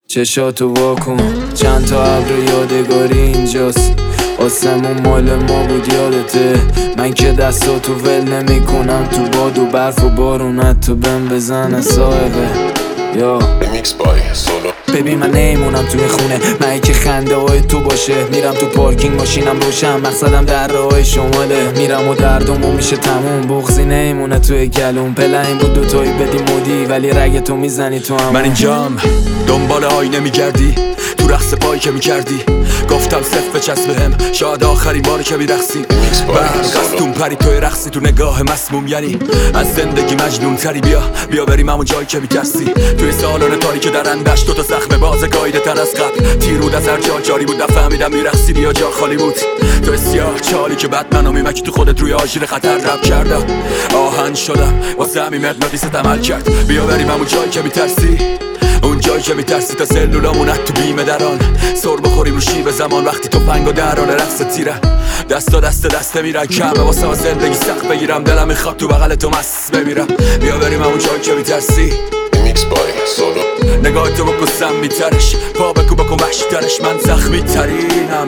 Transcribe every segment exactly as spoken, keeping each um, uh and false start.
چشاتو واکن، چند تا ابر یادگاری اینجاست، آسمون مال ما بود یادته. من که دستاتو ول نمی کنم تو باد و برف و بارون، حتی بهم بزنه صاحبه یا ریمیکس بای سولو. ببین من نیمونم توی خونه، من که خنده های تو باشه. میرم تو پارکینگ ماشینم روشن، مقصدم در راه شماله. میرم و دردمون میشه تموم، بغضی نیمونه توی گلوم. پله این بود دوتایی بدی مودی، ولی رگ تو میزنی تو هم. من اینجام دنبال آینه میگردی، تو رقص پایی که میکردی گفتم صف بچسب بهم، شاید آخرین باری که میرقصی. برقصتون پری توی رقصی، تو نگاه مسموم یعنی از زندگی مجنون تری. بیا بیا بریم همون جایی که میترسی، توی سالن تاریک درندش دو تا زخم باز گایده تر از قبل. تیر بود از هر جا جاری بود، نفهمیدم میرقصیدی یا جا خالی بود. تو سیاه چالی که بعد منو میمکی تو خودت روی آژیر خطر رب کردم. آهن شدم واسه همین مغناطیست عمل کرد. بیا بریم همون جایی که میترسی، اون جایی که میترسی تا سلولامون تو بیمه دران. سر بخوریم رو شیب زمان وقتی تو پنگ و دران رقص تیره. دستا دست دسته میرن کمه واسه ما زندگی سخت بگیرم. دلم میخواد تو بغل تو مست بمیرم. بیا بریم همون جایی که میترسی. ریمیکس بای سولو. نگاه تو بکن سم میترش، پا بکو بکن وحشترش. من زخمی ترینم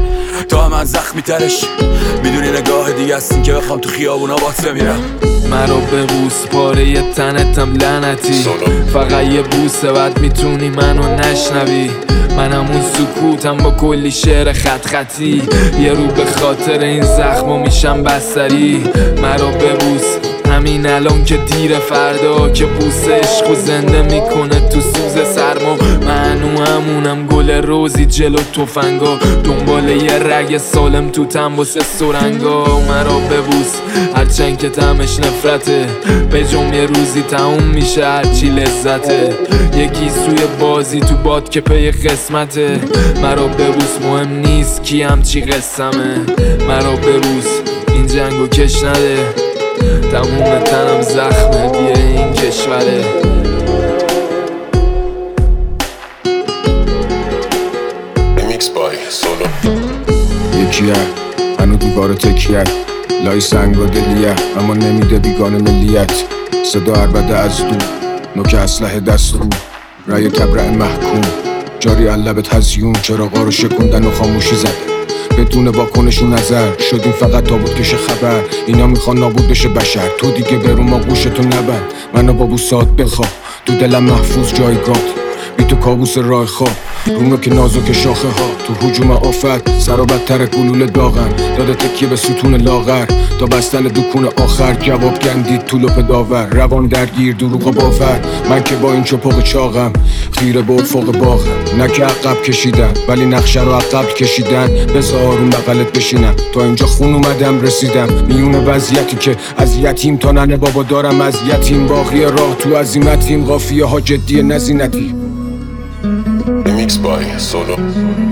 تو هم من زخمی ترش. میدونی نگاه دیگه هستین که بخوام تو خیابونا بات بمیرم. مرا به بوس پاره یه تنتم لعنتی، فقط یه بوسه بعد میتونی منو نشنوی. من همون سکوتم با کلی شعر خط خطی، یه رو به خاطر این زخمو میشم بستری. مرا ببوس همین الان که دیر، فردا که بوس عشقو زنده میکنه تو سوز سرما. منو همونم گل روزی جلو تفنگا، دنبال یه رگ سالم تو تنبوس سرنگا. مرا ببوس هرچند که طعمش نفرته، به جمع یه روزی تموم میشه هرچی لذته. یکی سوی بازی تو باد که پی قسمته. مرا ببوس مهم نیست کی همچی قسمه. مرا ببوس این جنگو کش نده، تموم تنم زخمه دیه این کشوره. ریمیکس بای سولو. یکیه هنو دیوار تکیه، لای سنگ و دلیه اما نمیده بیگانه ملیت. صدا عربده از دور، نوک اسلحه دست رو، رای تبرع محکوم جاری علبت هزیون. چراغا رو شکوندن و خاموشی زدن بدون واکنشون نظر. شدیم فقط تابوت کش خبر، اینا میخوان نابود بشه بشر. تو دیگه برو ما گوشتو نبند، منو با بوسات بخواب تو دلم محفوظ جایگاه. بی تو کابوس راه خواب، رونو که نازک شاخه ها تو هجوم آفت. سر و بدتر گلوله داغن داده تکیه به ستون لاغر، تا بستن دکون آخر جواب گندید تو لپ داور. روان درگیر دروغ و باور، من که با این چپاق چاقم خیره به افق باغم. نه که عقب کشیدم ولی نقشه رو عقب کشیدن. بذار آروم بغلت بشینم تا اینجا خون اومدم رسیدم. میون وضعیتی که از یتیم تا ننه بابا دارم از یتیم. باقی راه تو عزیمتیم، قافیه ها جدی نزینتی. ریمیکس بای سولو.